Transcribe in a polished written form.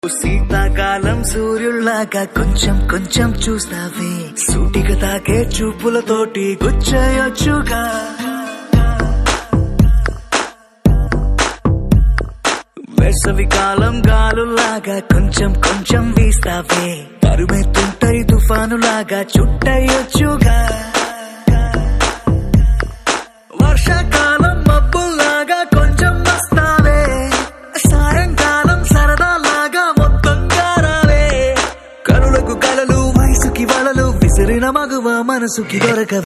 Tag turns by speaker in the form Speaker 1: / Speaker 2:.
Speaker 1: శీతాకాలం సూర్యుల్లాగా కొంచెం కొంచెం చూస్తావే, సూటిగా తాకే చూపులతోటి గుచ్చేయొచ్చుగా. వేసవికాలం గాలులాగా కొంచెం కొంచెం వీస్తావే, పరుమెత్తుంటాయి తుఫానులాగా చుట్టయొచ్చుగా. వర్షాకాలం మబ్బుల్లాగా కొంచెం వస్తావే, సాయంకాలం సరదాలాగా మొత్తంగా రావే. కనులకు కలలు వయసుకి వలలు విసిరిన మగువ మనసుకి దొరక